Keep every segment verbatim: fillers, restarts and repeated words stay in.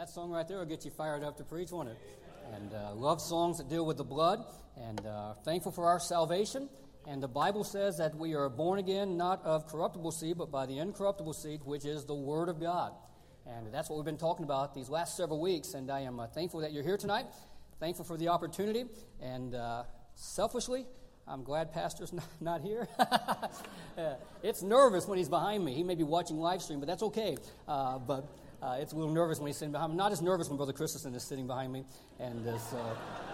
That song right there will get you fired up to preach, won't it? And uh, love songs that deal with the blood, and uh, thankful for our salvation. And the Bible says that we are born again, not of corruptible seed, but by the incorruptible seed, which is the Word of God. And that's what we've been talking about these last several weeks, and I am uh, thankful that you're here tonight, thankful for the opportunity, and uh, selfishly, I'm glad Pastor's not, not here. Yeah, it's nervous when he's behind me. He may be watching live stream, but that's okay. Uh, but uh, it's a little nervous when he's sitting behind me. Not as nervous when Brother Christensen is sitting behind me. And uh, so,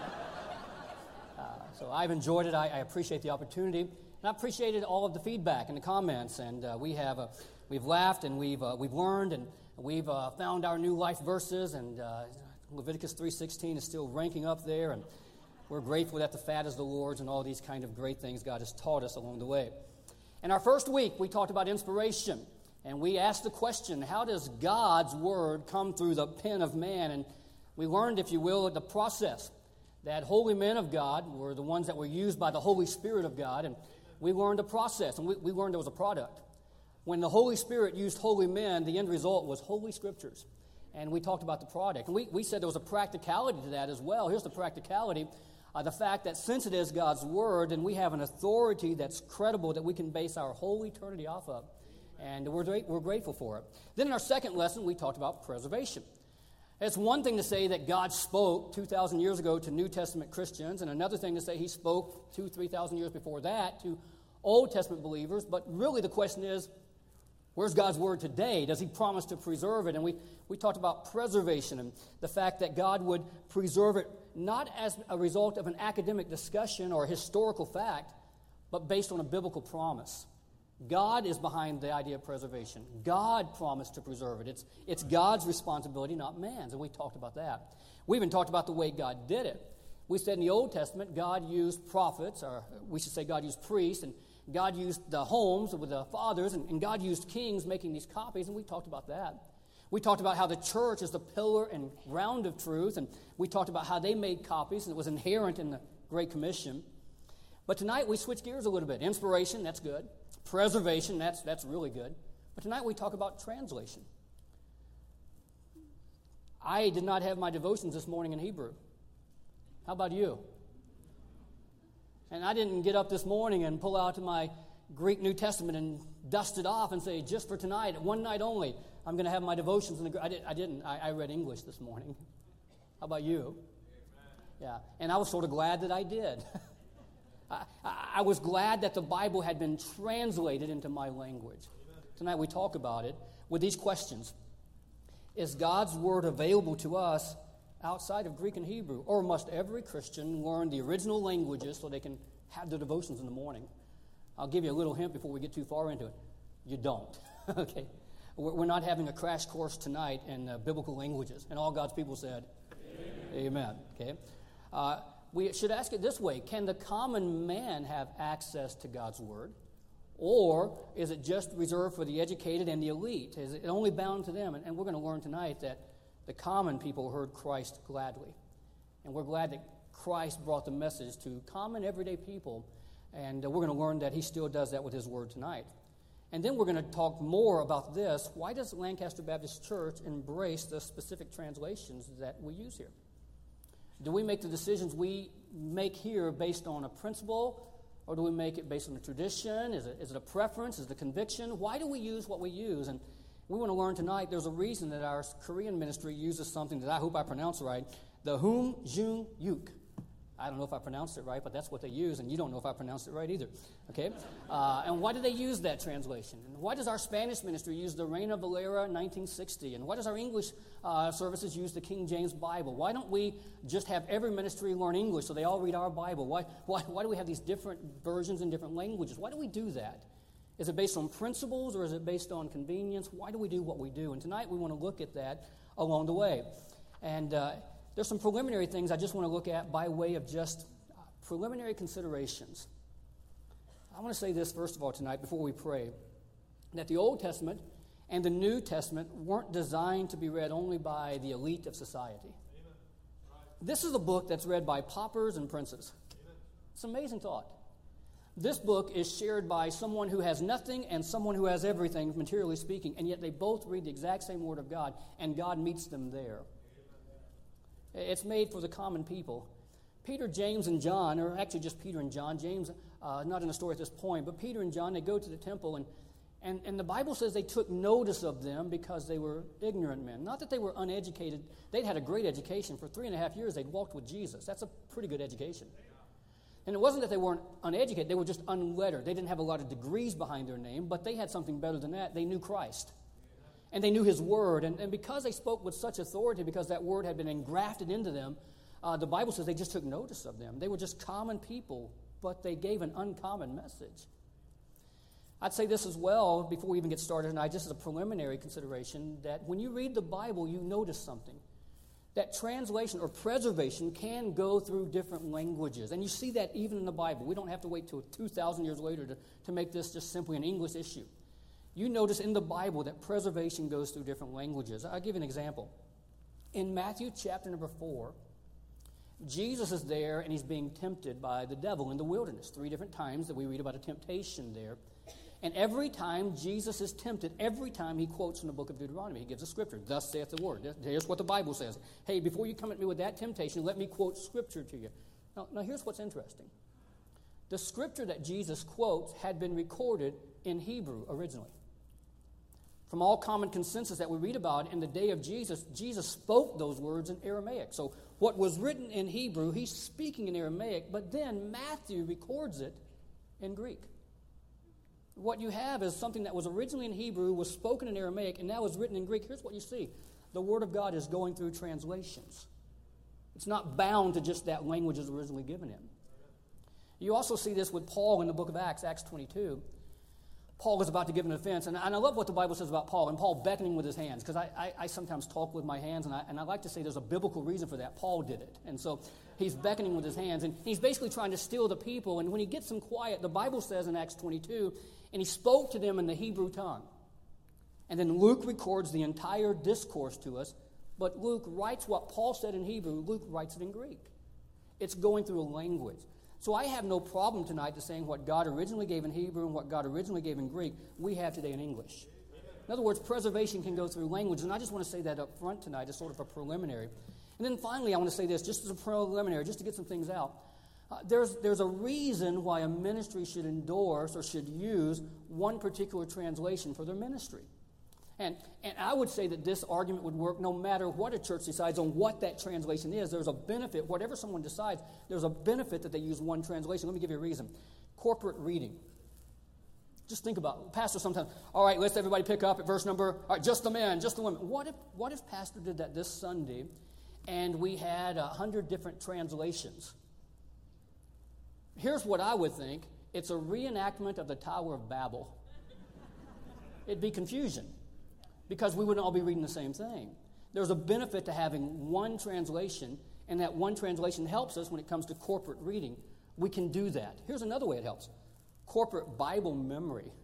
uh, so I've enjoyed it. I, I appreciate the opportunity. And I appreciated all of the feedback and the comments. And uh, we have uh, we've laughed and we've uh, we've learned and we've uh, found our new life verses. And uh, Leviticus three sixteen is still ranking up there. And we're grateful that the fat is the Lord's and all these kind of great things God has taught us along the way. In our first week, we talked about inspiration, and we asked the question, how does God's Word come through the pen of man? And we learned, if you will, the process, that holy men of God were the ones that were used by the Holy Spirit of God, and we learned the process, and we, we learned there was a product. When the Holy Spirit used holy men, the end result was Holy Scriptures, and we talked about the product. And we, we said there was a practicality to that as well. Here's the practicality. Uh, the fact that since it is God's Word, and we have an authority that's credible that we can base our whole eternity off of, and we're, we're grateful for it. Then in our second lesson, we talked about preservation. It's one thing to say that God spoke two thousand years ago to New Testament Christians, and another thing to say He spoke two, three thousand years before that to Old Testament believers, but really the question is, where's God's Word today? Does He promise to preserve it? And we, we talked about preservation and the fact that God would preserve it not as a result of an academic discussion or historical fact, but based on a biblical promise. God is behind the idea of preservation. God promised to preserve it. It's, it's God's responsibility, not man's, and we talked about that. We even talked about the way God did it. We said in the Old Testament, God used prophets, or we should say God used priests, and God used the homes with the fathers, and, and God used kings making these copies, and we talked about that. We talked about how the church is the pillar and ground of truth, and we talked about how they made copies, and it was inherent in the Great Commission. But tonight we switch gears a little bit. Inspiration, that's good. Preservation, that's, that's really good. But tonight we talk about translation. I did not have my devotions this morning in Hebrew. How about you? And I didn't get up this morning and pull out my Greek New Testament and dust it off and say, just for tonight, one night only, I'm going to have my devotions in the Greek. I, did, I didn't. I, I read English this morning. How about you? Yeah. And I was sort of glad that I did. I, I, I was glad that the Bible had been translated into my language. Tonight we talk about it with these questions. Is God's Word available to us outside of Greek and Hebrew? Or must every Christian learn the original languages so they can have their devotions in the morning? I'll give you a little hint before we get too far into it. You don't. Okay? We're not having a crash course tonight in uh, biblical languages. And all God's people said, Amen. Amen. Okay? Uh, we should ask it this way. Can the common man have access to God's Word? Or is it just reserved for the educated and the elite? Is it only bound to them? And, and we're going to learn tonight that the common people heard Christ gladly. And we're glad that Christ brought the message to common, everyday people. And uh, we're going to learn that He still does that with His Word tonight. And then we're going to talk more about this. Why does Lancaster Baptist Church embrace the specific translations that we use here? Do we make the decisions we make here based on a principle, or do we make it based on a tradition? Is it, is it a preference? Is it a conviction? Why do we use what we use? And we want to learn tonight there's a reason that our Korean ministry uses something that I hope I pronounce right, the Hum Jung Yuk. I don't know if I pronounced it right, but that's what they use, and you don't know if I pronounced it right either. Okay? Uh, and why do they use that translation? And why does our Spanish ministry use the Reina Valera nineteen sixty? And why does our English uh, services use the King James Bible? Why don't we just have every ministry learn English so they all read our Bible? Why, why, why do we have these different versions in different languages? Why do we do that? Is it based on principles or is it based on convenience? Why do we do what we do? And tonight we want to look at that along the way. And uh, there's some preliminary things I just want to look at by way of just preliminary considerations. I want to say this first of all tonight before we pray, that the Old Testament and the New Testament weren't designed to be read only by the elite of society. This is a book that's read by paupers and princes. It's an amazing thought. This book is shared by someone who has nothing and someone who has everything, materially speaking, and yet they both read the exact same Word of God, and God meets them there. It's made for the common people. Peter, James, and John, or actually just Peter and John, James, uh, not in the story at this point, but Peter and John, they go to the temple, and, and, and the Bible says they took notice of them because they were ignorant men. Not that they were uneducated. They'd had a great education. For three and a half years, they'd walked with Jesus. That's a pretty good education. And it wasn't that they weren't uneducated. They were just unlettered. They didn't have a lot of degrees behind their name, but they had something better than that. They knew Christ. And they knew His Word. And, and because they spoke with such authority, because that Word had been engrafted into them, uh, the Bible says they just took notice of them. They were just common people, but they gave an uncommon message. I'd say this as well, before we even get started tonight, just as a preliminary consideration, that when you read the Bible, you notice something. That translation or preservation can go through different languages. And you see that even in the Bible. We don't have to wait till two thousand years later to, to make this just simply an English issue. You notice in the Bible that preservation goes through different languages. I'll give you an example. In Matthew chapter number four, Jesus is there and he's being tempted by the devil in the wilderness. Three different times that we read about a temptation there. And every time Jesus is tempted, every time he quotes from the book of Deuteronomy, he gives a scripture. Thus saith the Lord. Here's what the Bible says. Hey, before you come at me with that temptation, let me quote scripture to you. Now, now here's what's interesting. The scripture that Jesus quotes had been recorded in Hebrew originally. From all common consensus that we read about in the day of Jesus, Jesus spoke those words in Aramaic. So what was written in Hebrew, he's speaking in Aramaic, but then Matthew records it in Greek. What you have is something that was originally in Hebrew, was spoken in Aramaic, and now is written in Greek. Here's what you see. The Word of God is going through translations. It's not bound to just that language as originally given him. You also see this with Paul in the book of Acts, Acts twenty-two. Paul is about to give an offense, and, and I love what the Bible says about Paul, and Paul beckoning with his hands, because I, I, I sometimes talk with my hands, and I, and I like to say there's a biblical reason for that. Paul did it, and so he's beckoning with his hands, and he's basically trying to still the people, and when he gets them quiet, the Bible says in Acts twenty-two, and he spoke to them in the Hebrew tongue. And then Luke records the entire discourse to us, but Luke writes what Paul said in Hebrew, Luke writes it in Greek. It's going through a language. So I have no problem tonight to saying what God originally gave in Hebrew and what God originally gave in Greek, we have today in English. In other words, preservation can go through language, and I just want to say that up front tonight as sort of a preliminary. And then finally, I want to say this, just as a preliminary, just to get some things out. Uh, there's, there's a reason why a ministry should endorse or should use one particular translation for their ministry. And, and I would say that this argument would work no matter what a church decides on what that translation is. There's a benefit. Whatever someone decides, there's a benefit that they use one translation. Let me give you a reason. Corporate reading. Just think about it. Pastor sometimes, all right, let's everybody pick up at verse number, all right, just the men, just the women. What if, what if Pastor did that this Sunday and we had a hundred different translations? Here's what I would think. It's a reenactment of the Tower of Babel. It'd be confusion because we wouldn't all be reading the same thing. There's a benefit to having one translation, and that one translation helps us when it comes to corporate reading. We can do that. Here's another way it helps. Corporate Bible memory.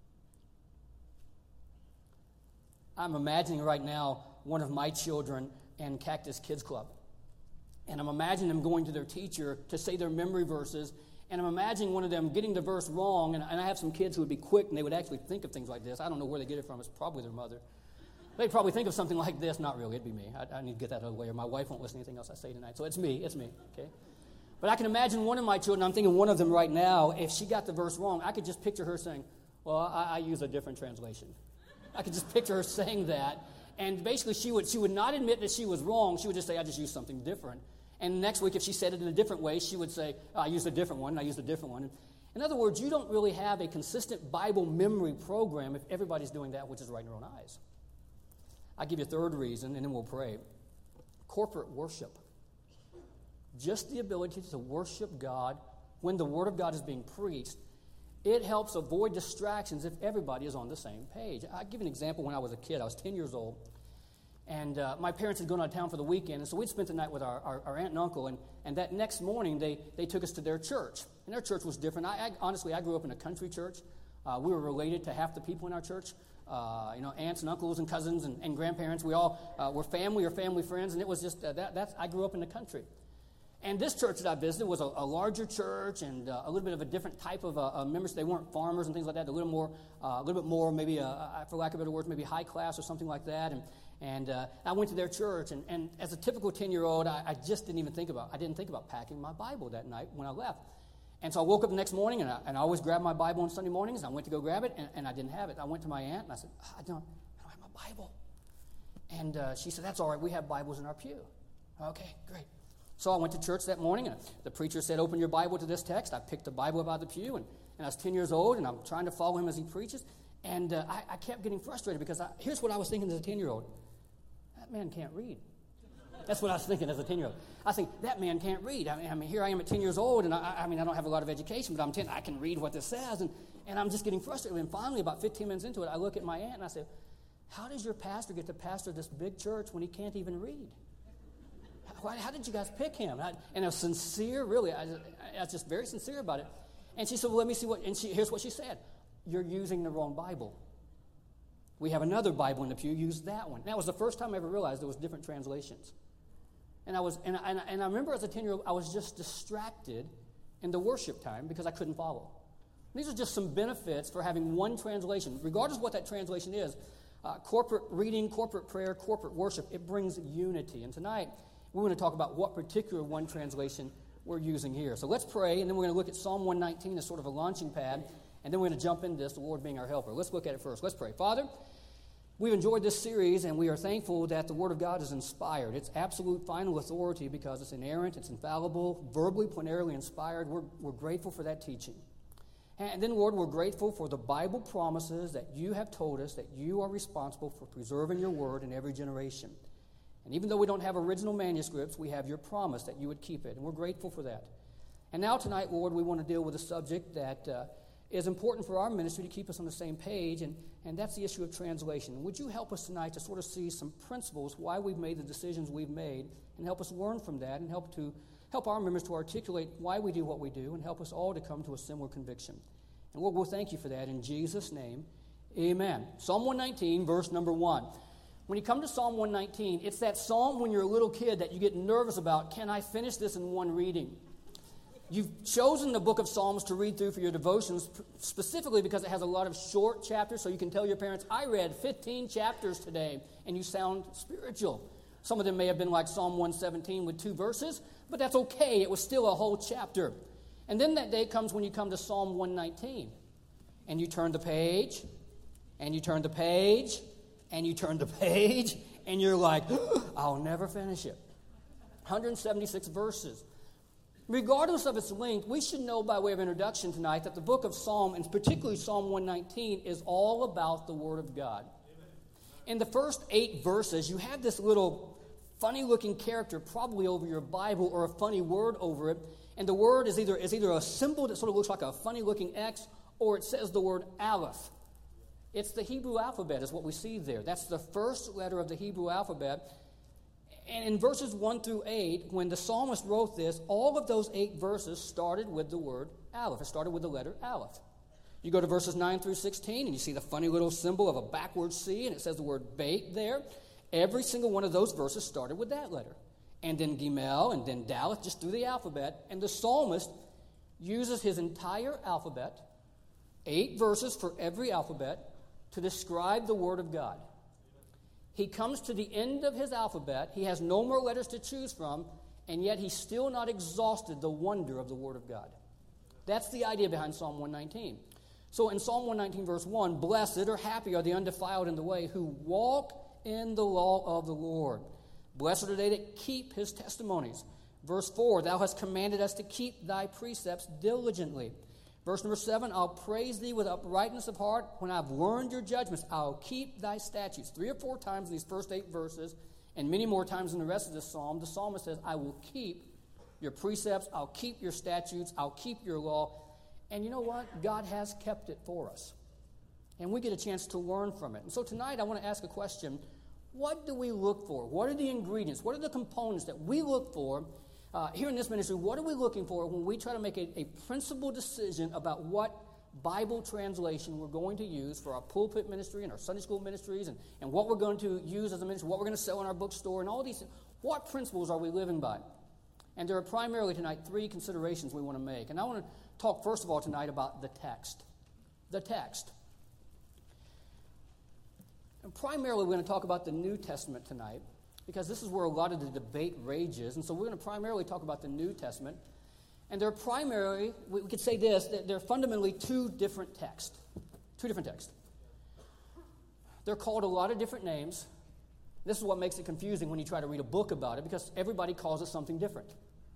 I'm imagining right now one of my children in Cactus Kids Club. And I'm imagining them going to their teacher to say their memory verses, and I'm imagining one of them getting the verse wrong, and, and I have some kids who would be quick, and they would actually think of things like this. I don't know where they get it from. It's probably their mother. They'd probably think of something like this. Not really. It'd be me. I, I need to get that out of the way, or my wife won't listen to anything else I say tonight. So it's me. It's me. Okay? But I can imagine one of my children, I'm thinking one of them right now, if she got the verse wrong, I could just picture her saying, well, I, I use a different translation. I could just picture her saying that, and basically she would, she would not admit that she was wrong. She would just say, I just used something different. And next week, if she said it in a different way, she would say, oh, I used a different one, and I used a different one. In other words, you don't really have a consistent Bible memory program if everybody's doing that which is right in their own eyes. I'll give you a third reason, and then we'll pray. Corporate worship. Just the ability to worship God when the Word of God is being preached, it helps avoid distractions if everybody is on the same page. I'll give you an example. When I was a kid, I was ten years old, and uh, my parents had gone out of town for the weekend, and so we'd spent the night with our, our, our aunt and uncle, and, and that next morning they, they took us to their church. And their church was different. I, I honestly, I grew up in a country church. Uh, we were related to half the people in our church. Uh, you know, aunts and uncles and cousins and, and grandparents. We all uh, were family or family friends, and it was just, uh, that, that's, I grew up in the country. And this church that I visited was a, a larger church and uh, a little bit of a different type of uh, uh, members. They weren't farmers and things like that. A little more, uh, a little bit more, maybe, uh, for lack of better words, maybe high class or something like that. And and uh, I went to their church, and, and as a typical ten-year-old, I, I just didn't even think about. I didn't think about packing my Bible that night when I left. And so I woke up the next morning, and I, and I always grab my Bible on Sunday mornings. And I went to go grab it, and, and I didn't have it. I went to my aunt, and I said, I don't, I don't have my Bible. And uh, she said, that's all right. We have Bibles in our pew. Okay, great. So I went to church that morning, and the preacher said, open your Bible to this text. I picked the Bible up out of the pew, and, and I was ten years old, and I'm trying to follow him as he preaches. And uh, I, I kept getting frustrated because I, here's what I was thinking as a ten-year-old. That man can't read. That's what I was thinking as a ten-year-old. I think, that man can't read. I mean, I mean here I am at ten years old, and I, I mean, I don't have a lot of education, but I'm ten. I can read what this says, and, and I'm just getting frustrated. And finally, about fifteen minutes into it, I look at my aunt, and I say, how does your pastor get to pastor this big church when he can't even read? How, how did you guys pick him? I, and I was sincere, really. I, I was just very sincere about it. And she said, well, let me see what, and she, here's what she said. You're using the wrong Bible. We have another Bible in the pew. Use that one. And that was the first time I ever realized there was different translations. And I was, and I, and I remember as a ten-year-old, I was just distracted in the worship time because I couldn't follow. These are just some benefits for having one translation. Regardless of what that translation is, uh, corporate reading, corporate prayer, corporate worship, it brings unity. And tonight, we want to talk about what particular one translation we're using here. So let's pray, and then we're going to look at Psalm one nineteen as sort of a launching pad, and then we're going to jump into this, the Lord being our helper. Let's look at it first. Let's pray. Father, we've enjoyed this series, and we are thankful that the Word of God is inspired. It's absolute final authority because it's inerrant, it's infallible, verbally, plenarily inspired. We're, we're grateful for that teaching. And then, Lord, we're grateful for the Bible promises that you have told us that you are responsible for preserving your Word in every generation. And even though we don't have original manuscripts, we have your promise that you would keep it, and we're grateful for that. And now tonight, Lord, we want to deal with a subject that uh, is important for our ministry to keep us on the same page, and, and that's the issue of translation. Would you help us tonight to sort of see some principles, why we've made the decisions we've made, and help us learn from that, and help to help our members to articulate why we do what we do, and help us all to come to a similar conviction. And Lord, we'll thank you for that in Jesus' name. Amen. Psalm one nineteen, verse number one. When you come to Psalm one nineteen, it's that psalm when you're a little kid that you get nervous about, can I finish this in one reading? You've chosen the book of Psalms to read through for your devotions specifically because it has a lot of short chapters, so you can tell your parents, I read fifteen chapters today, and you sound spiritual. Some of them may have been like Psalm one seventeen with two verses, but that's okay. It was still a whole chapter. And then that day comes when you come to Psalm one nineteen, and you turn the page, and you turn the page, and you turn the page, and you're like, I'll never finish it. one hundred seventy-six verses. Regardless of its length, we should know by way of introduction tonight that the book of Psalm, and particularly Psalm one nineteen, is all about the Word of God. In the first eight verses, you have this little funny-looking character probably over your Bible or a funny word over it, and the word is either, is either a symbol that sort of looks like a funny-looking X, or it says the word Aleph. It's the Hebrew alphabet is what we see there. That's the first letter of the Hebrew alphabet. And in verses one through eight, when the psalmist wrote this, all of those eight verses started with the word Aleph. It started with the letter Aleph. You go to verses nine through sixteen, and you see the funny little symbol of a backwards C, and it says the word Beit there. Every single one of those verses started with that letter. And then Gimel, and then Daleth, just through the alphabet. And the psalmist uses his entire alphabet, eight verses for every alphabet, to describe the Word of God. He comes to the end of his alphabet. He has no more letters to choose from, and yet he's still not exhausted the wonder of the Word of God. That's the idea behind Psalm one nineteen. So in Psalm one nineteen, verse one, blessed or happy are the undefiled in the way who walk in the law of the Lord. Blessed are they that keep his testimonies. Verse four, thou hast commanded us to keep thy precepts diligently. Verse number seven, I'll praise thee with uprightness of heart. When I've learned your judgments, I'll keep thy statutes. Three or four times in these first eight verses, and many more times in the rest of this psalm, the psalmist says, I will keep your precepts, I'll keep your statutes, I'll keep your law. And you know what? God has kept it for us. And we get a chance to learn from it. And so tonight I want to ask a question. What do we look for? What are the ingredients? What are the components that we look for Uh, here in this ministry? What are we looking for when we try to make a, a principal decision about what Bible translation we're going to use for our pulpit ministry and our Sunday school ministries and, and what we're going to use as a ministry, what we're going to sell in our bookstore and all these things? What principles are we living by? And there are primarily tonight three considerations we want to make. And I want to talk first of all tonight about the text. The text. And primarily we're going to talk about the New Testament tonight, because this is where a lot of the debate rages. And so we're going to primarily talk about the New Testament. And they're primarily, we could say this, that they're fundamentally two different texts. Two different texts. They're called a lot of different names. This is what makes it confusing when you try to read a book about it, because everybody calls it something different.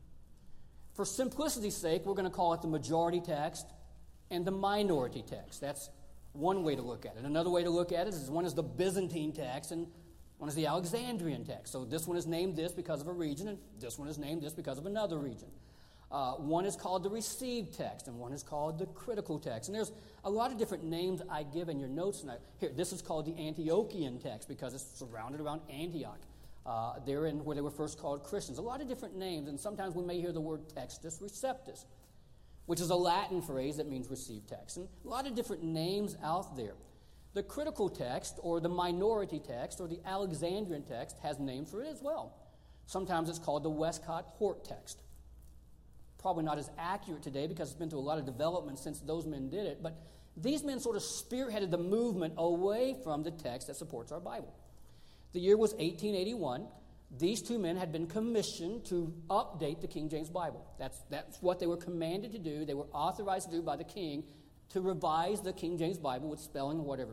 For simplicity's sake, we're going to call it the majority text and the minority text. That's one way to look at it. Another way to look at it is one is the Byzantine text and one is the Alexandrian text. So this one is named this because of a region, and this one is named this because of another region. Uh, one is called the received text, and one is called the critical text. And there's a lot of different names I give in your notes tonight. Here, this is called the Antiochian text because it's surrounded around Antioch. Uh, they're in where they were first called Christians. A lot of different names, and sometimes we may hear the word Textus Receptus, which is a Latin phrase that means received text. And a lot of different names out there. The critical text, or the minority text, or the Alexandrian text has names for it as well. Sometimes it's called the Westcott-Hort text. Probably not as accurate today because it's been through a lot of development since those men did it, but these men sort of spearheaded the movement away from the text that supports our Bible. The year was eighteen eighty-one. These two men had been commissioned to update the King James Bible. That's, that's what they were commanded to do. They were authorized to do by the king, to revise the King James Bible with spelling or whatever.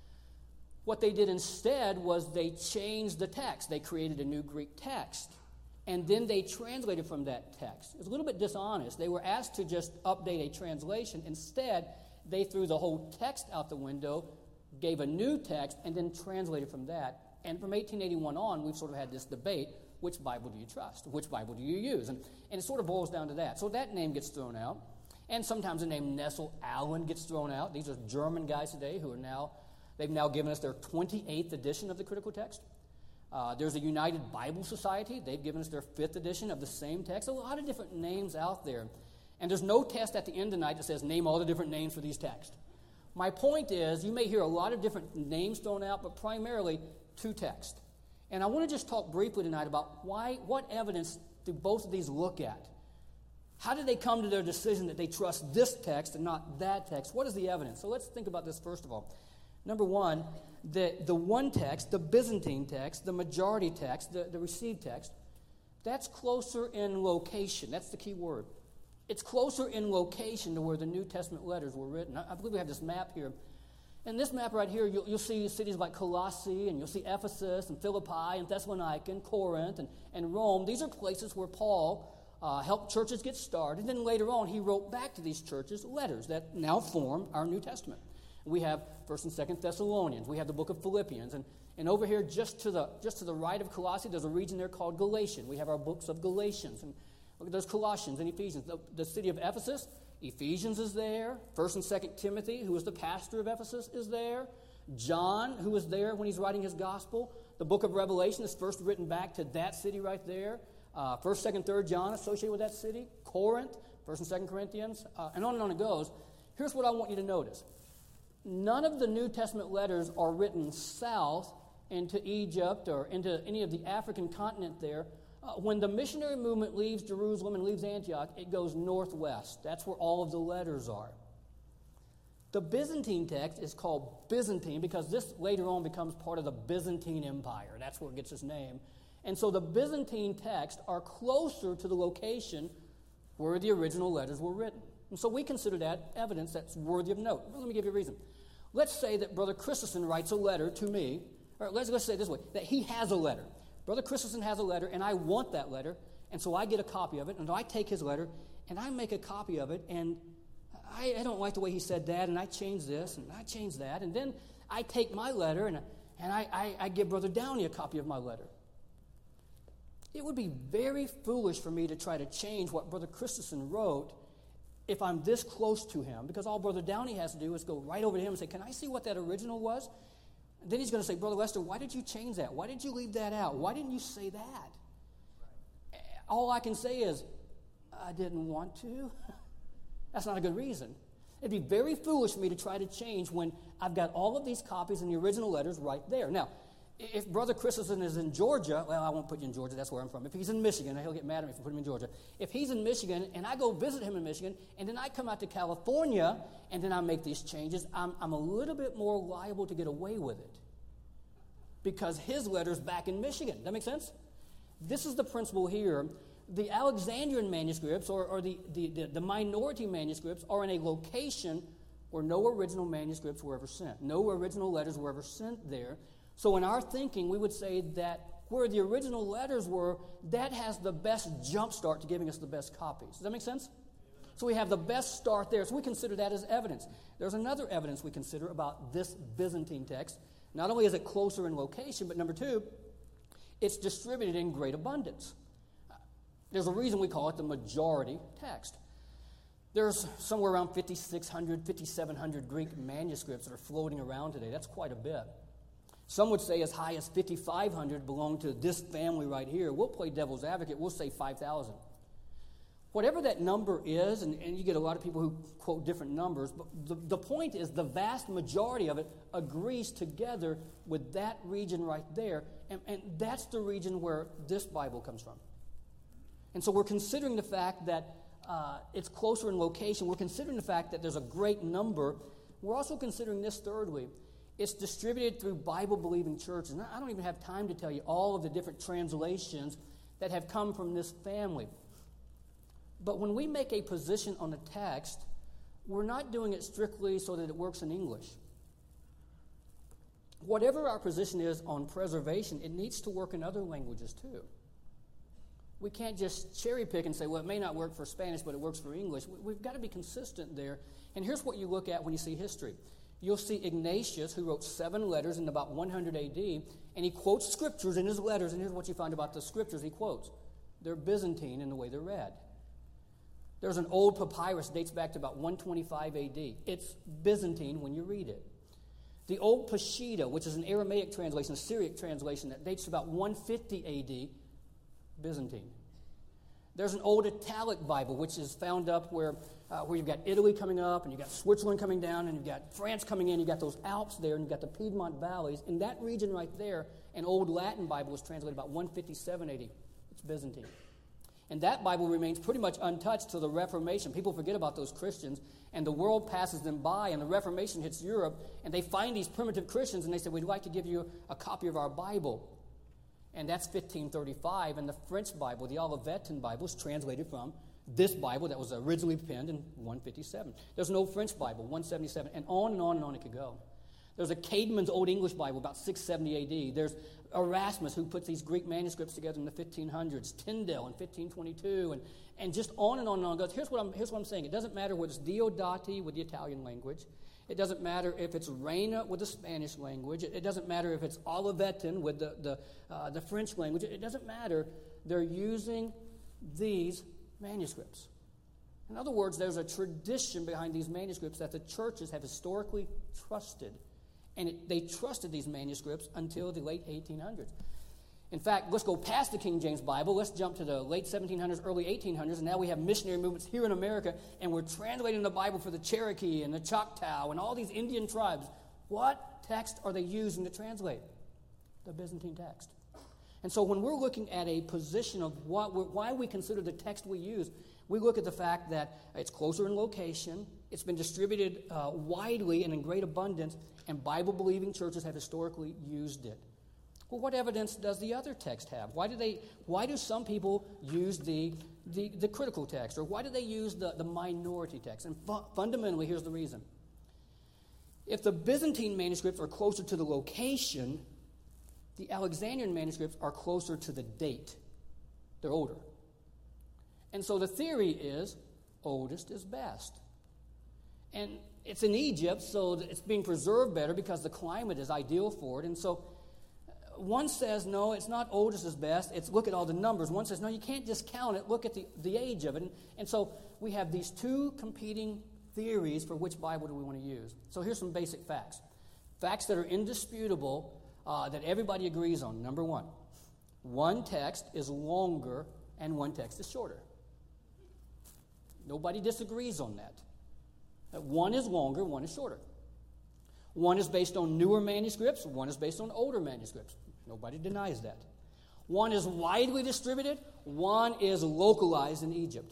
What they did instead was they changed the text. They created a new Greek text. And then they translated from that text. It's a little bit dishonest. They were asked to just update a translation. Instead, they threw the whole text out the window, gave a new text, and then translated from that. And from eighteen eighty-one on, we've sort of had this debate, which Bible do you trust? Which Bible do you use? And, and it sort of boils down to that. So that name gets thrown out. And sometimes the name Nestle-Aland gets thrown out. These are German guys today who are now, they've now given us their twenty-eighth edition of the critical text. Uh, there's a United Bible Society. They've given us their fifth edition of the same text. A lot of different names out there. And there's no test at the end tonight that says, name all the different names for these texts. My point is, you may hear a lot of different names thrown out, but primarily two texts. And I want to just talk briefly tonight about why, what evidence do both of these look at? How did they come to their decision that they trust this text and not that text? What is the evidence? So let's think about this first of all. Number one, the, the one text, the Byzantine text, the majority text, the, the received text, that's closer in location. That's the key word. It's closer in location to where the New Testament letters were written. I, I believe we have this map here. And this map right here, you'll, you'll see cities like Colossae, and you'll see Ephesus, and Philippi, and Thessalonica, and Corinth, and, and Rome. These are places where Paul uh, helped churches get started. And then later on, he wrote back to these churches letters that now form our New Testament. We have First and Second Thessalonians. We have the book of Philippians. And, and over here, just to the just to the right of Colossae, there's a region there called Galatian. We have our books of Galatians. And look at those Colossians and Ephesians. The, the city of Ephesus, Ephesians is there. First and Second Timothy, who was the pastor of Ephesus, is there. John, who was there when he's writing his gospel. The book of Revelation is first written back to that city right there. Uh, First, Second, Third John associated with that city. Corinth, First and Second Corinthians, uh, and on and on it goes. Here's what I want you to notice. None of the New Testament letters are written south into Egypt or into any of the African continent there. Uh, when the missionary movement leaves Jerusalem and leaves Antioch, it goes northwest. That's where all of the letters are. The Byzantine text is called Byzantine because this later on becomes part of the Byzantine Empire. That's where it gets its name. And so the Byzantine texts are closer to the location where the original letters were written. And so we consider that evidence that's worthy of note. Well, let me give you a reason. Let's say that Brother Christensen writes a letter to me, or let's, let's say it this way, that he has a letter. Brother Christensen has a letter, and I want that letter, and so I get a copy of it, and I take his letter, and I make a copy of it, and I, I don't like the way he said that, and I change this, and I change that, and then I take my letter, and, and I, I, I give Brother Downey a copy of my letter. It would be very foolish for me to try to change what Brother Christensen wrote if I'm this close to him, because all Brother Downey has to do is go right over to him and say, can I see what that original was? And then he's going to say, Brother Lester, why did you change that? Why did you leave that out? Why didn't you say that? Right. All I can say is, I didn't want to. That's not a good reason. It'd be very foolish for me to try to change when I've got all of these copies and the original letters right there. Now, If Brother Christensen is in Georgia, well, I won't put you in Georgia, that's where I'm from. If he's in Michigan, he'll get mad at me if I put him in Georgia. If he's in Michigan and I go visit him in Michigan, and then I come out to California and then I make these changes, I'm, I'm a little bit more liable to get away with it because his letter's back in Michigan. Does that make sense? This is the principle here. The Alexandrian manuscripts or, or the, the, the, the minority manuscripts are in a location where no original manuscripts were ever sent. No original letters were ever sent there. So in our thinking, we would say that where the original letters were, that has the best jump start to giving us the best copies. Does that make sense? So we have the best start there. So we consider that as evidence. There's another evidence we consider about this Byzantine text. Not only is it closer in location, but number two, it's distributed in great abundance. There's a reason we call it the majority text. There's somewhere around fifty-six hundred, fifty-seven hundred Greek manuscripts that are floating around today. That's quite a bit. Some would say as high as fifty-five hundred belong to this family right here. We'll play devil's advocate. We'll say five thousand. Whatever that number is, and, and you get a lot of people who quote different numbers, but the, the point is the vast majority of it agrees together with that region right there, and, and that's the region where this Bible comes from. And so we're considering the fact that uh, it's closer in location. We're considering the fact that there's a great number. We're also considering this thirdly. It's distributed through Bible-believing churches. And I don't even have time to tell you all of the different translations that have come from this family. But when we make a position on a text, we're not doing it strictly so that it works in English. Whatever our position is on preservation, it needs to work in other languages too. We can't just cherry pick and say, well, it may not work for Spanish, but it works for English. We've got to be consistent there. And here's what you look at when you see history. You'll see Ignatius, who wrote seven letters in about one hundred A D, and he quotes scriptures in his letters, and here's what you find about the scriptures he quotes. They're Byzantine in the way they're read. There's an old papyrus that dates back to about one twenty-five A D. It's Byzantine when you read it. The old Peshitta, which is an Aramaic translation, a Syriac translation that dates to about one fifty A D, Byzantine. There's an old Italic Bible, which is found up where, uh, where you've got Italy coming up, and you've got Switzerland coming down, and you've got France coming in, you've got those Alps there, and you've got the Piedmont valleys. In that region right there, an old Latin Bible was translated about one fifty-seven A D. It's Byzantine. And that Bible remains pretty much untouched till the Reformation. People forget about those Christians, and the world passes them by, and the Reformation hits Europe, and they find these primitive Christians, and they say, we'd like to give you a copy of our Bible. And that's fifteen thirty-five, and the French Bible, the Olivetan Bible, is translated from this Bible that was originally penned in one fifty-seven. There's an old French Bible, one seventy-seven, and on and on and on it could go. There's a Caedmon's Old English Bible, about six seventy A D. There's Erasmus, who puts these Greek manuscripts together in the fifteen hundreds. Tyndale in fifteen twenty-two, and, and just on and on and on it goes. Here's what I'm, here's what I'm saying. It doesn't matter whether it's Diodati with the Italian language. It doesn't matter if it's Reina with the Spanish language. It, it doesn't matter if it's Olivetan with the, the, uh, the French language. It, it doesn't matter. They're using these manuscripts. In other words, there's a tradition behind these manuscripts that the churches have historically trusted. And it, they trusted these manuscripts until the late eighteen hundreds. In fact, let's go past the King James Bible. Let's jump to the late seventeen hundreds, early eighteen hundreds, and now we have missionary movements here in America, and we're translating the Bible for the Cherokee and the Choctaw and all these Indian tribes. What text are they using to translate? The Byzantine text. And so when we're looking at a position of what we're, why we consider the text we use, we look at the fact that it's closer in location, it's been distributed uh, widely and in great abundance, and Bible-believing churches have historically used it. Well, what evidence does the other text have? Why do they? Why do some people use the, the, the critical text? Or why do they use the, the minority text? And fu- fundamentally, here's the reason. If the Byzantine manuscripts are closer to the location, the Alexandrian manuscripts are closer to the date. They're older. And so the theory is, oldest is best. And it's in Egypt, so it's being preserved better because the climate is ideal for it. And so one says, no, it's not oldest is best. It's look at all the numbers. One says, no, you can't just count it. Look at the, the age of it. And, and so we have these two competing theories for which Bible do we want to use. So here's some basic facts. Facts that are indisputable uh, that everybody agrees on. Number one, one text is longer and one text is shorter. Nobody disagrees on that. One is longer, one is shorter. One is based on newer manuscripts, one is based on older manuscripts. Nobody denies that. One is widely distributed. One is localized in Egypt.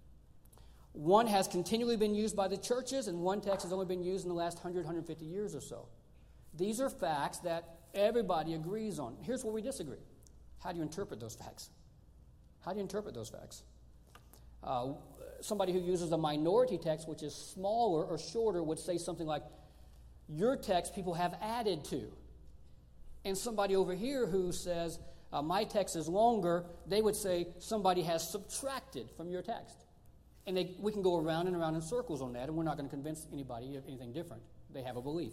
One has continually been used by the churches, and one text has only been used in the last one hundred, one hundred fifty years or so. These are facts that everybody agrees on. Here's where we disagree. How do you interpret those facts? How do you interpret those facts? Uh, somebody who uses a minority text, which is smaller or shorter, would say something like, your text people have added to. And somebody over here who says, uh, my text is longer, they would say somebody has subtracted from your text. And they, we can go around and around in circles on that, and we're not going to convince anybody of anything different. They have a belief.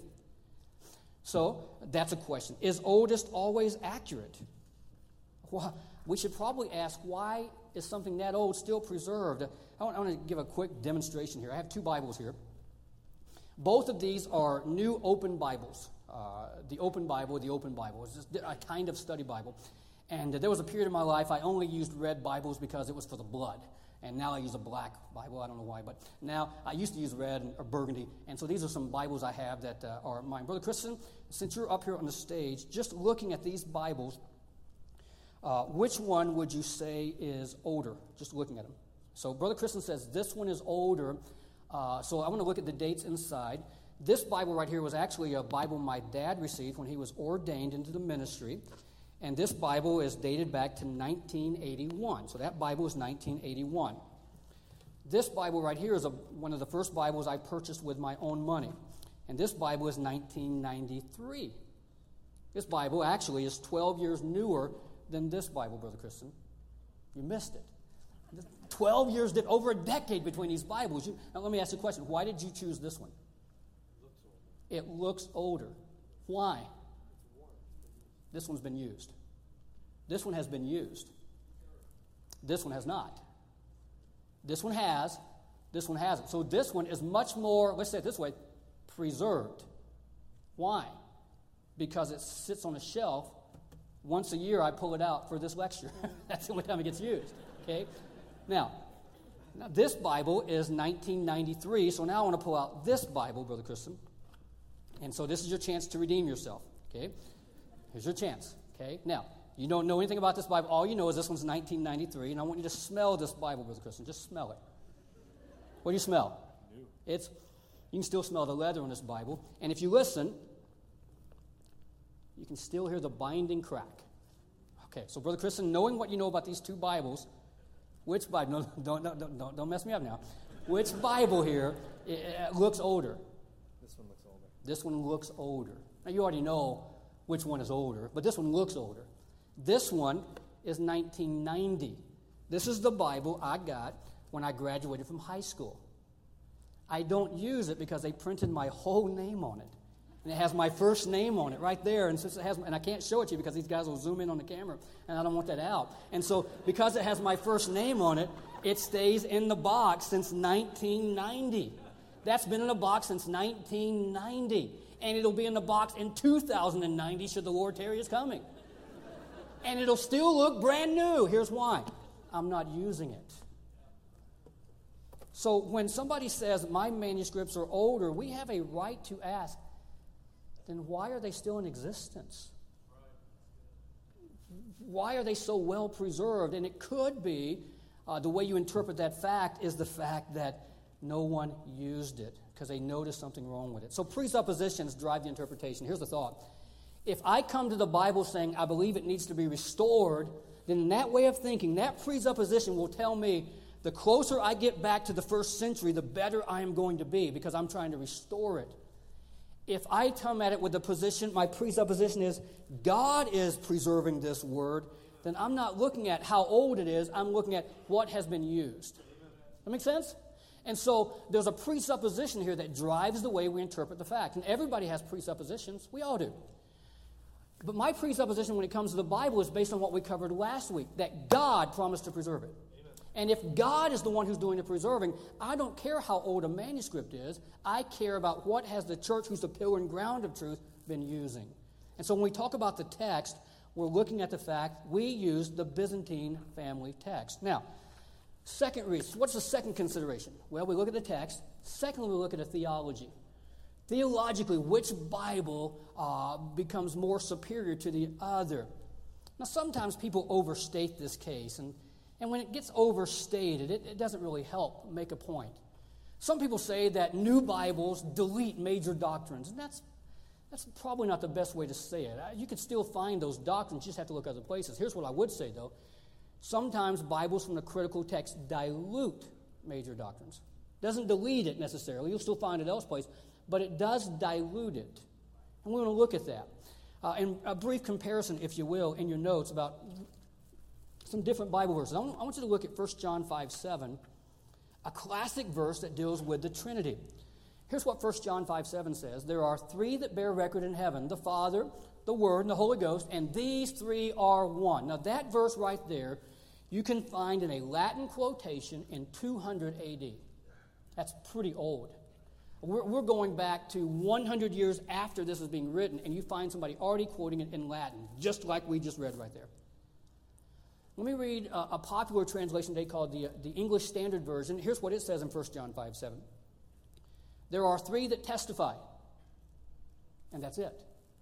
So that's a question. Is oldest always accurate? Well, we should probably ask, why is something that old still preserved? I want, I want to give a quick demonstration here. I have two Bibles here. Both of these are new open Bibles. Uh, the Open Bible, the Open Bible. It's just a kind of study Bible. And uh, there was a period in my life I only used red Bibles because it was for the blood. And now I use a black Bible. I don't know why, but now I used to use red or burgundy. And so these are some Bibles I have that uh, are mine. Brother Christian, since you're up here on the stage, just looking at these Bibles, uh, which one would you say is older? Just looking at them. So Brother Christian says this one is older. Uh, so I want to look at the dates inside. This Bible right here was actually a Bible my dad received when he was ordained into the ministry. And this Bible is dated back to nineteen eighty-one. So that Bible is nineteen eighty-one. This Bible right here is a, one of the first Bibles I purchased with my own money. And this Bible is nineteen ninety-three. This Bible actually is twelve years newer than this Bible, Brother Christian. You missed it. twelve years, over a decade between these Bibles. You, now let me ask you a question. Why did you choose this one? It looks older. Why? This one's been used. This one has been used. This one has not. This one has. This one hasn't. So this one is much more, let's say it this way, preserved. Why? Because it sits on a shelf. Once a year I pull it out for this lecture. That's the only time it gets used. Okay? Now, now, this Bible is nineteen ninety-three, so now I want to pull out this Bible, Brother Christian. And so this is your chance to redeem yourself. Okay? Here's your chance, okay? Now, you don't know anything about this Bible. All you know is this one's nineteen ninety-three, and I want you to smell this Bible, Brother Christian. Just smell it. What do you smell? New. It's, you can still smell the leather on this Bible. And if you listen, you can still hear the binding crack. Okay, so Brother Christian, knowing what you know about these two Bibles, which Bible, no, don't, don't, don't, don't mess me up now. Which Bible here it, it looks older? This one looks older. This one looks older. Now, you already know which one is older, but this one looks older. This one is nineteen ninety. This is the Bible I got when I graduated from high school. I don't use it because they printed my whole name on it. And it has my first name on it right there. And since it has, and I can't show it to you because these guys will zoom in on the camera, and I don't want that out. And so because it has my first name on it, it stays in the box since nineteen ninety. That's been in a box since nineteen ninety. And it'll be in the box in two thousand ninety should the Lord tarry is coming. And it'll still look brand new. Here's why. I'm not using it. So when somebody says my manuscripts are older, we have a right to ask, then why are they still in existence? Why are they so well preserved? And it could be, uh, the way you interpret that fact is the fact that no one used it because they noticed something wrong with it. So presuppositions drive the interpretation. Here's the thought. If I come to the Bible saying I believe it needs to be restored, then in that way of thinking, that presupposition will tell me the closer I get back to the first century, the better I am going to be because I'm trying to restore it. If I come at it with the position, my presupposition is God is preserving this word, then I'm not looking at how old it is. I'm looking at what has been used. That make sense? And so there's a presupposition here that drives the way we interpret the fact. And everybody has presuppositions. We all do. But my presupposition when it comes to the Bible is based on what we covered last week, that God promised to preserve it. Amen. And if God is the one who's doing the preserving, I don't care how old a manuscript is. I care about what has the church, who's the pillar and ground of truth, been using. And so when we talk about the text, we're looking at the fact we use the Byzantine family text. Now, second reason, what's the second consideration? Well, we look at the text. Secondly, we look at a theology. Theologically, which Bible uh, becomes more superior to the other? Now, sometimes people overstate this case, and, and when it gets overstated, it, it doesn't really help make a point. Some people say that new Bibles delete major doctrines, and that's, that's probably not the best way to say it. You could still find those doctrines, you just have to look other places. Here's what I would say, though. Sometimes Bibles from the critical text dilute major doctrines. Doesn't delete it necessarily. You'll still find it elsewhere, but it does dilute it. And we want to look at that. Uh, and a brief comparison, if you will, in your notes about some different Bible verses. I want, I want you to look at First John five seven, a classic verse that deals with the Trinity. Here's what First John five seven says. There are three that bear record in heaven, the Father, the Word, and the Holy Ghost, and these three are one. Now that verse right there, you can find in a Latin quotation in two hundred A D. That's pretty old. We're, we're going back to one hundred years after this is being written, and you find somebody already quoting it in Latin, just like we just read right there. Let me read a, a popular translation today called the, the English Standard Version. Here's what it says in First John five seven. There are three that testify, and that's it.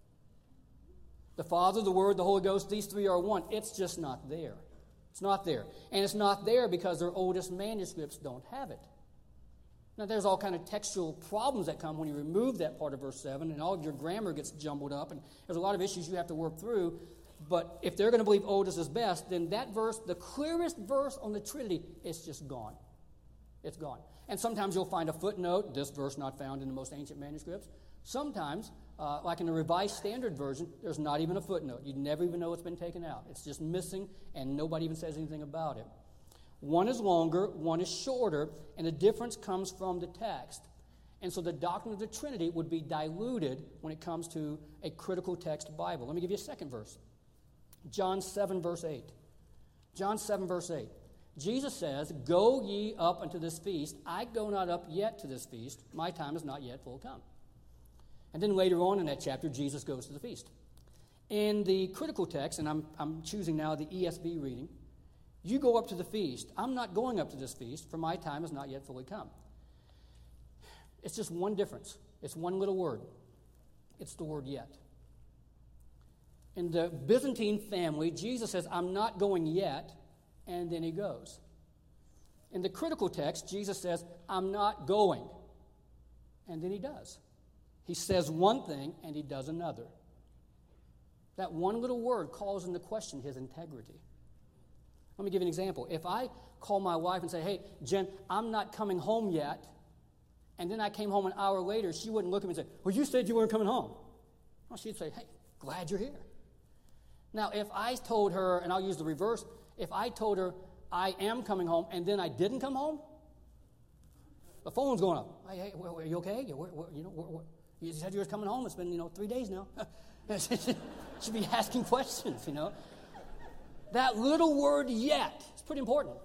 The Father, the Word, the Holy Ghost, these three are one. It's just not there. It's not there. And it's not there because their oldest manuscripts don't have it. Now, there's all kind of textual problems that come when you remove that part of verse seven, and all of your grammar gets jumbled up, and there's a lot of issues you have to work through. But if they're going to believe oldest is best, then that verse, the clearest verse on the Trinity, is just gone. It's gone. And sometimes you'll find a footnote, this verse not found in the most ancient manuscripts. Sometimes, uh, like in the Revised Standard Version, there's not even a footnote. You'd never even know it's been taken out. It's just missing, and nobody even says anything about it. One is longer, one is shorter, and the difference comes from the text. And so the doctrine of the Trinity would be diluted when it comes to a critical text Bible. Let me give you a second verse. John seven, verse eight. John seven, verse eight. Jesus says, "Go ye up unto this feast. I go not up yet to this feast. My time is not yet full come." And then later on in that chapter, Jesus goes to the feast. In the critical text, and I'm, I'm choosing now the E S V reading, you go up to the feast. I'm not going up to this feast, for my time is not yet fully come. It's just one difference. It's one little word. It's the word yet. In the Byzantine family, Jesus says, "I'm not going yet," and then he goes. In the critical text, Jesus says, "I'm not going," and then he does. He says one thing, and he does another. That one little word calls into question his integrity. Let me give you an example. If I call my wife and say, "Hey, Jen, I'm not coming home yet," and then I came home an hour later, she wouldn't look at me and say, "Well, you said you weren't coming home." Well, she'd say, "Hey, glad you're here." Now, if I told her, and I'll use the reverse, if I told her I am coming home and then I didn't come home, the phone's going up. "Hey, hey, are you okay? You, where, where, you know, where, where, you said you were coming home. It's been, you know, three days now." Should be asking questions, you know. That little word "yet" is pretty important.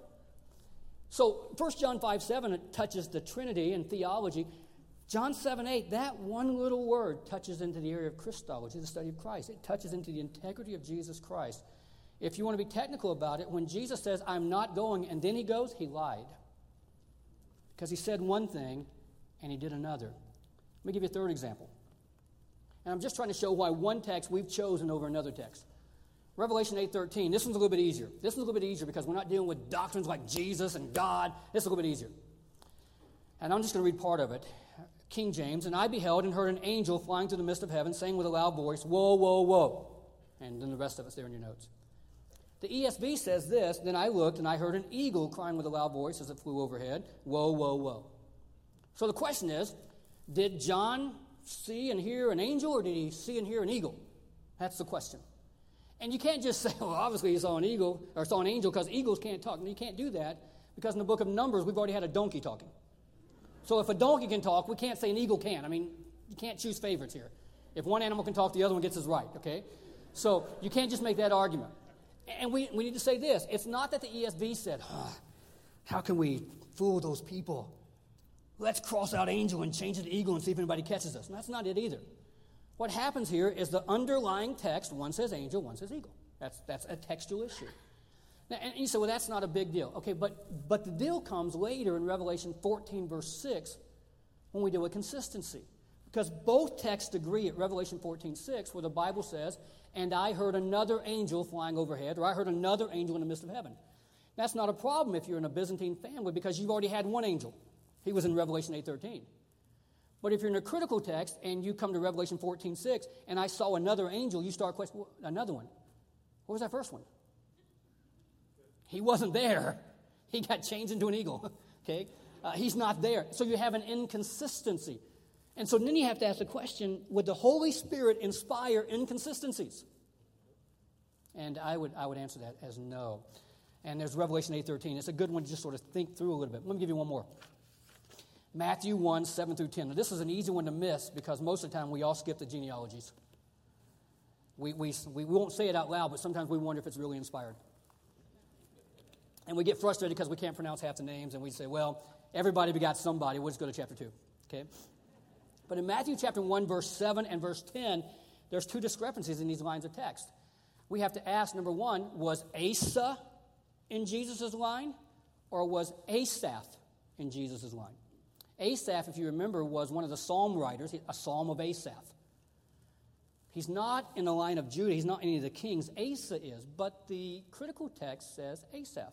So First John five seven, it touches the Trinity and theology. John seven eight, that one little word touches into the area of Christology, the study of Christ. It touches into the integrity of Jesus Christ. If you want to be technical about it, when Jesus says, "I'm not going," and then he goes, he lied. Because he said one thing and he did another. Let me give you a third example. And I'm just trying to show why one text we've chosen over another text. Revelation eight thirteen, this one's a little bit easier. This one's a little bit easier because we're not dealing with doctrines like Jesus and God. This is a little bit easier. And I'm just going to read part of it. King James, "And I beheld and heard an angel flying through the midst of heaven, saying with a loud voice, Woe, woe, woe." And then the rest of it's there in your notes. The E S V says this, "Then I looked, and I heard an eagle crying with a loud voice as it flew overhead, Woe, woe, woe." So the question is, did John see and hear an angel, or did he see and hear an eagle? That's the question. And you can't just say, "Well, obviously you saw an eagle, or saw an angel," because eagles can't talk. And you can't do that, because in the book of Numbers, we've already had a donkey talking. So if a donkey can talk, we can't say an eagle can. I mean, you can't choose favorites here. If one animal can talk, the other one gets his right, okay? So you can't just make that argument. And we, we need to say this. It's not that the E S V said, oh, "How can we fool those people? Let's cross out angel and change it to eagle and see if anybody catches us." And that's not it either. What happens here is the underlying text, one says angel, one says eagle. That's, that's a textual issue. Now, and you say, "Well, that's not a big deal." Okay, but, but the deal comes later in Revelation fourteen, verse six, when we deal with consistency. Because both texts agree at Revelation fourteen six, where the Bible says, and I heard another angel flying overhead, or I heard another angel in the midst of heaven. That's not a problem if you're in a Byzantine family, because you've already had one angel. He was in Revelation eight thirteen. But if you're in a critical text and you come to Revelation fourteen six, and I saw another angel, you start questioning, well, another one. What was that first one? He wasn't there. He got changed into an eagle. Okay? Uh, he's not there. So you have an inconsistency. And so then you have to ask the question, would the Holy Spirit inspire inconsistencies? And I would I would answer that as no. And there's Revelation eight thirteen. It's a good one to just sort of think through a little bit. Let me give you one more. Matthew one, seven through ten. Now, this is an easy one to miss because most of the time we all skip the genealogies. We, we, we won't say it out loud, but sometimes we wonder if it's really inspired. And we get frustrated because we can't pronounce half the names, and we say, well, everybody begot somebody. We'll just go to chapter two. Okay? But in Matthew chapter one, verse seven and verse ten, there's two discrepancies in these lines of text. We have to ask, number one, was Asa in Jesus' line, or was Asaph in Jesus' line? Asaph, if you remember, was one of the psalm writers, a psalm of Asaph. He's not in the line of Judah. He's not any of the kings. Asa is, but the critical text says Asaph.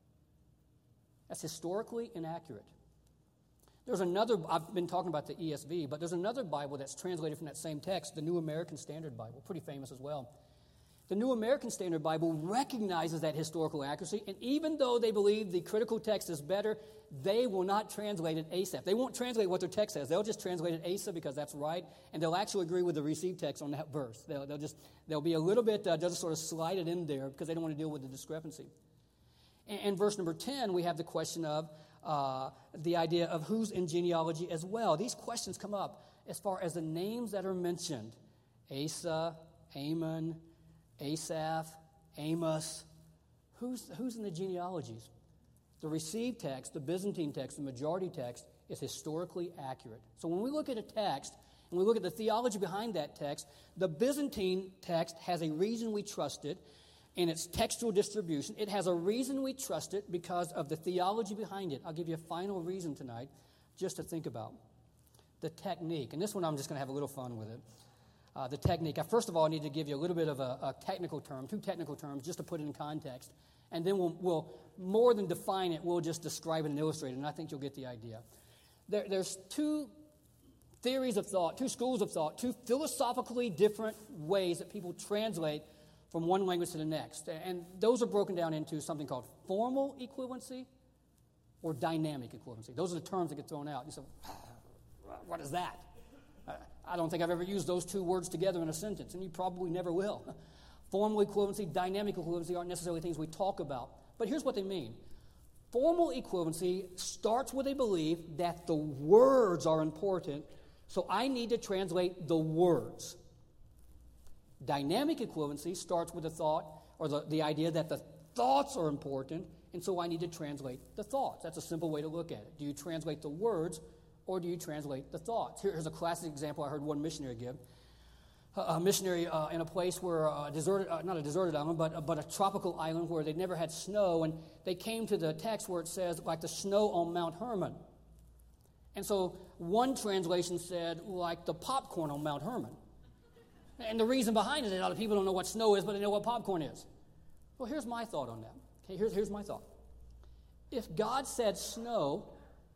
That's historically inaccurate. There's another, I've been talking about the E S V, but there's another Bible that's translated from that same text, the New American Standard Bible, pretty famous as well. The New American Standard Bible recognizes that historical accuracy, and even though they believe the critical text is better, they will not translate it Asaph. They won't translate what their text says. They'll just translate it Asa because that's right, and they'll actually agree with the received text on that verse. They'll, they'll just they'll be a little bit, uh, they'll just sort of slide it in there because they don't want to deal with the discrepancy. And, and verse number ten, we have the question of uh, the idea of who's in genealogy as well. These questions come up as far as the names that are mentioned: Asa, Amon, Asaph, Amos. Who's, who's in the genealogies? The received text, the Byzantine text, the majority text, is historically accurate. So when we look at a text, and we look at the theology behind that text, the Byzantine text has a reason we trust it in its textual distribution. It has a reason we trust it because of the theology behind it. I'll give you a final reason tonight just to think about. The technique. And this one I'm just going to have a little fun with it. Uh, the technique. I, first of all, I need to give you a little bit of a, a technical term, two technical terms, just to put it in context. And then we'll, we'll, more than define it, we'll just describe it and illustrate it, and I think you'll get the idea. There, there's two theories of thought, two schools of thought, two philosophically different ways that people translate from one language to the next. And those are broken down into something called formal equivalency or dynamic equivalency. Those are the terms that get thrown out. You say, what is that? I don't think I've ever used those two words together in a sentence, and you probably never will. Formal equivalency, dynamic equivalency aren't necessarily things we talk about. But here's what they mean. Formal equivalency starts with a belief that the words are important, so I need to translate the words. Dynamic equivalency starts with the thought, or the, the idea that the thoughts are important, and so I need to translate the thoughts. That's a simple way to look at it. Do you translate the words, or do you translate the thoughts? Here's a classic example I heard one missionary give. A missionary uh, in a place where, uh, deserted, uh, not a deserted island, but, uh, but a tropical island where they'd never had snow, and they came to the text where it says, like the snow on Mount Hermon. And so one translation said, like the popcorn on Mount Hermon. And the reason behind it is a lot of people don't know what snow is, but they know what popcorn is. Well, here's my thought on that. Okay, here's, here's my thought. If God said snow,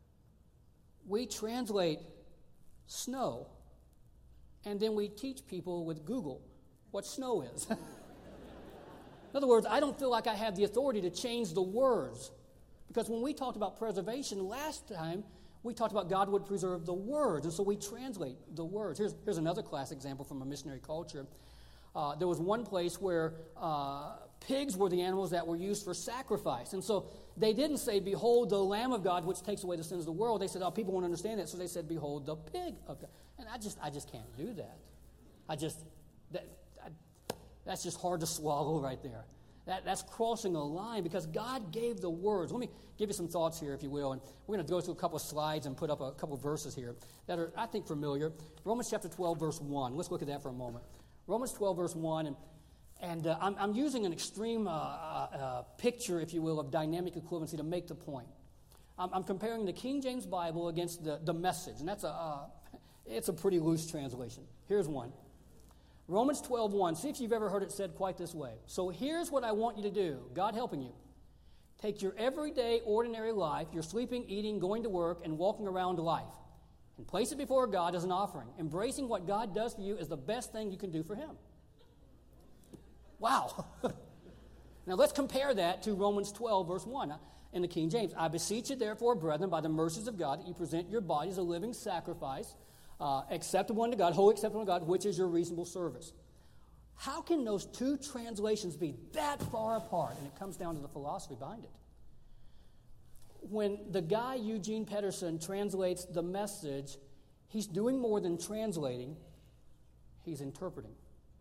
we translate snow, and then we teach people with Google what snow is. In other words, I don't feel like I have the authority to change the words. Because when we talked about preservation last time, we talked about God would preserve the words, and so we translate the words. Here's, here's another classic example from a missionary culture. Uh, there was one place where uh, pigs were the animals that were used for sacrifice. And so they didn't say, behold the Lamb of God, which takes away the sins of the world. They said, oh, people won't understand that. So they said, behold the pig of God. And I just I just can't do that. I just, that, I, that's just hard to swallow right there. That, that's crossing a line because God gave the words. Let me give you some thoughts here, if you will. And we're going to go through a couple of slides and put up a couple of verses here that are, I think, familiar. Romans chapter twelve, verse one. Let's look at that for a moment. Romans twelve, verse one, and, and uh, I'm, I'm using an extreme uh, uh, picture, if you will, of dynamic equivalency to make the point. I'm, I'm comparing the King James Bible against the, the Message, and that's a, uh, It's a pretty loose translation. Here's one. Romans twelve one. See if you've ever heard it said quite this way. So here's what I want you to do, God helping you. Take your everyday, ordinary life, your sleeping, eating, going to work, and walking around life, and place it before God as an offering. Embracing what God does for you is the best thing you can do for Him. Wow. Now let's compare that to Romans twelve, verse one in the King James. I beseech you, therefore, brethren, by the mercies of God, that you present your bodies a living sacrifice, uh, acceptable unto God, wholly acceptable unto God, which is your reasonable service. How can those two translations be that far apart? And it comes down to the philosophy behind it. When the guy, Eugene Peterson, translates the Message, he's doing more than translating, he's interpreting.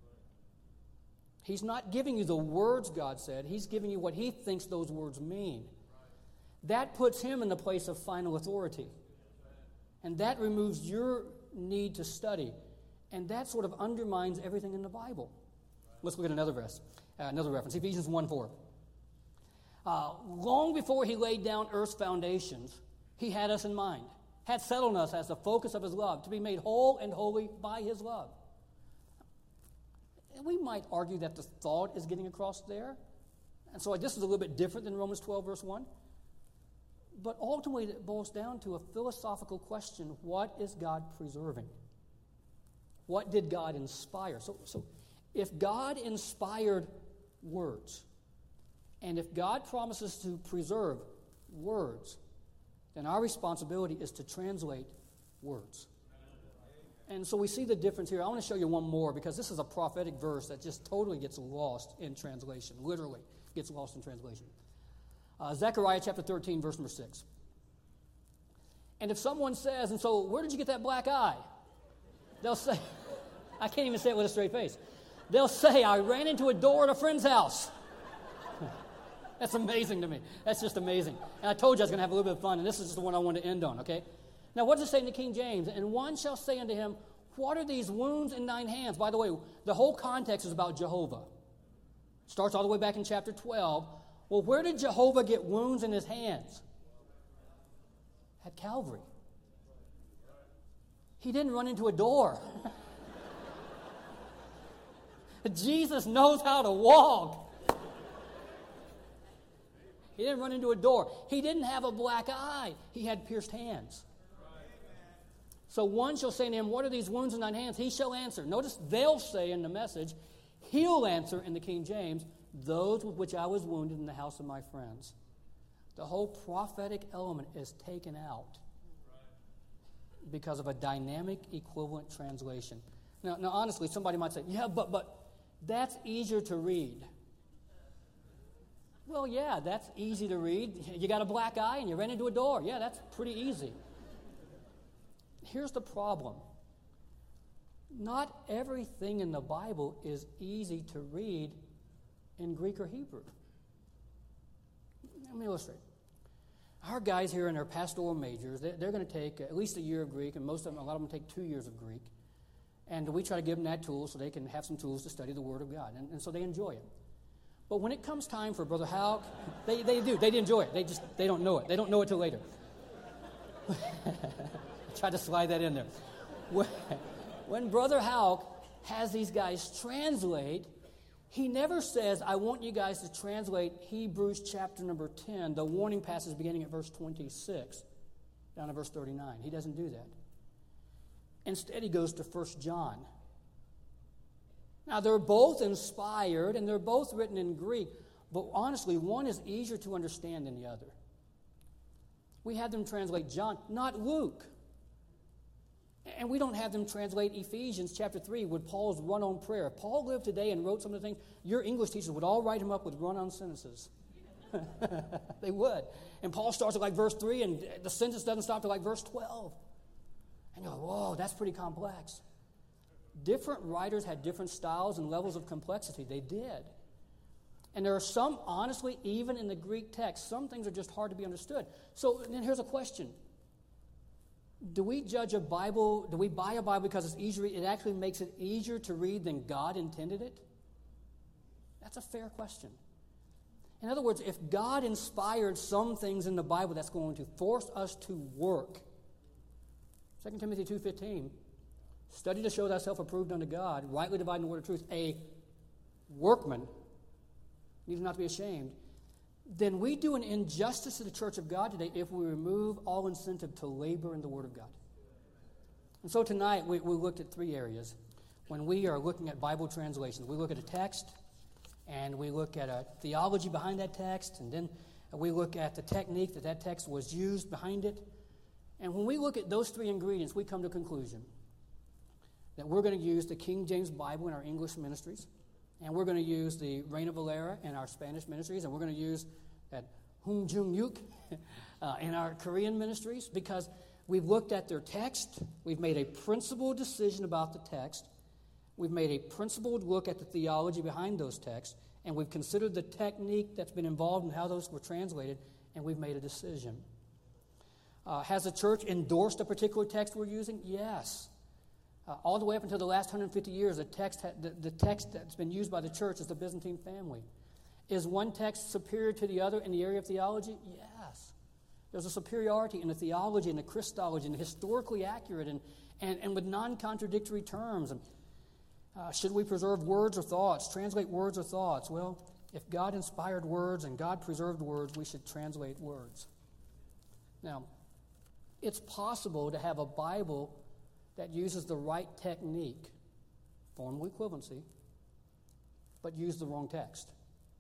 He's not giving you the words God said, he's giving you what he thinks those words mean. That puts him in the place of final authority. And that removes your need to study. And that sort of undermines everything in the Bible. Let's look at another verse, uh, another reference, Ephesians one four. Uh, long before he laid down earth's foundations, he had us in mind, had settled us as the focus of his love, to be made whole and holy by his love. And we might argue that the thought is getting across there. And so this is a little bit different than Romans twelve, verse one. But ultimately, it boils down to a philosophical question. What is God preserving? What did God inspire? So, so if God inspired words, and if God promises to preserve words, then our responsibility is to translate words. And so we see the difference here. I want to show you one more because this is a prophetic verse that just totally gets lost in translation, literally gets lost in translation. Uh, Zechariah chapter thirteen, verse number six. And if someone says, and so where did you get that black eye? They'll say, I can't even say it with a straight face. They'll say, I ran into a door at a friend's house. That's amazing to me. That's just amazing. And I told you I was going to have a little bit of fun, and this is just the one I want to end on, okay? Now, what does it say in the King James? And one shall say unto him, what are these wounds in thine hands? By the way, the whole context is about Jehovah. Starts all the way back in chapter twelve. Well, where did Jehovah get wounds in his hands? At Calvary. He didn't run into a door. Jesus knows how to walk. He didn't run into a door. He didn't have a black eye. He had pierced hands. So one shall say to him, what are these wounds in thine hands? He shall answer. Notice they'll say in the Message. He'll answer in the King James, those with which I was wounded in the house of my friends. The whole prophetic element is taken out because of a dynamic equivalent translation. Now, now honestly, somebody might say, yeah, but but that's easier to read. Well, yeah, that's easy to read. You got a black eye and you ran into a door. Yeah, that's pretty easy. Here's the problem. Not everything in the Bible is easy to read in Greek or Hebrew. Let me illustrate. Our guys here in our pastoral majors, they're, they're going to take at least a year of Greek, and most of them, a lot of them take two years of Greek. And we try to give them that tool so they can have some tools to study the Word of God, and, and so they enjoy it. But when it comes time for Brother Houck, they, they do. They enjoy it. They just they don't know it. They don't know it till later. I tried to slide that in there. When, when Brother Houck has these guys translate, he never says, I want you guys to translate Hebrews chapter number ten, the warning passage beginning at verse twenty-six, down to verse thirty-nine. He doesn't do that. Instead, he goes to First John. Now, they're both inspired, and they're both written in Greek, but honestly, one is easier to understand than the other. We had them translate John, not Luke. And we don't have them translate Ephesians chapter three with Paul's run-on prayer. If Paul lived today and wrote some of the things, your English teachers would all write him up with run-on sentences. They would. And Paul starts at like verse three, and the sentence doesn't stop till like verse twelve. And you're like, whoa, that's pretty complex. Different writers had different styles and levels of complexity. They did. And there are some, honestly, even in the Greek text, some things are just hard to be understood. So then here's a question. Do we judge a Bible, do we buy a Bible because it's easier? It actually makes it easier to read than God intended it? That's a fair question. In other words, if God inspired some things in the Bible that's going to force us to work, Second Timothy two fifteen, study to show thyself approved unto God, rightly dividing the word of truth, a workman, needs not to be ashamed, then we do an injustice to the church of God today if we remove all incentive to labor in the Word of God. And so tonight we, we looked at three areas. When we are looking at Bible translations, we look at a text, and we look at a theology behind that text, and then we look at the technique that that text was used behind it. And when we look at those three ingredients, we come to a conclusion that we're going to use the King James Bible in our English ministries, and we're going to use the Reina Valera in our Spanish ministries, and we're going to use that Hung Jung Yuk uh, in our Korean ministries, because we've looked at their text, we've made a principled decision about the text, we've made a principled look at the theology behind those texts, and we've considered the technique that's been involved in how those were translated, and we've made a decision. Uh, has the church endorsed a particular text we're using? Yes. Uh, all the way up until the last one hundred fifty years, the text, ha- the, the text that's been used by the church is the Byzantine family. Is one text superior to the other in the area of theology? Yes. There's a superiority in the theology and the Christology and historically accurate and, and, and with non-contradictory terms. And, uh, should we preserve words or thoughts, translate words or thoughts? Well, if God inspired words and God preserved words, we should translate words. Now, it's possible to have a Bible that uses the right technique, formal equivalency, but use the wrong text.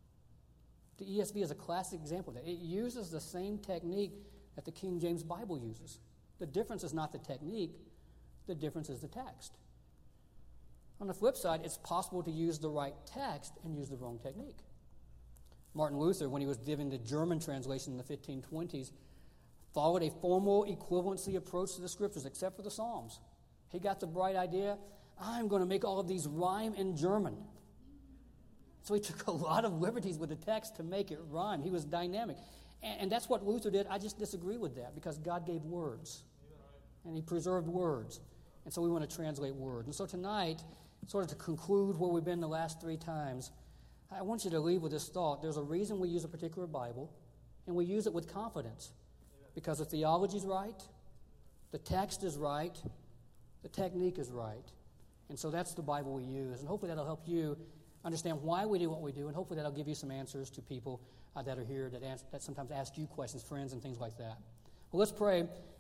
The E S V is a classic example of that. It uses the same technique that the King James Bible uses. The difference is not the technique, the difference is the text. On the flip side, it's possible to use the right text and use the wrong technique. Martin Luther, when he was giving the German translation in the fifteen twenties, followed a formal equivalency approach to the Scriptures, except for the Psalms. He got the bright idea, I'm going to make all of these rhyme in German. So he took a lot of liberties with the text to make it rhyme. He was dynamic. And, and that's what Luther did. I just disagree with that because God gave words. And he preserved words. And so we want to translate words. And so tonight, sort of to conclude where we've been the last three times, I want you to leave with this thought. There's a reason we use a particular Bible, and we use it with confidence. Because the theology is right, the text is right, the technique is right. And so that's the Bible we use. And hopefully that'll help you understand why we do what we do, and hopefully that'll give you some answers to people uh, that are here that, ans- that sometimes ask you questions, friends and things like that. Well, let's pray.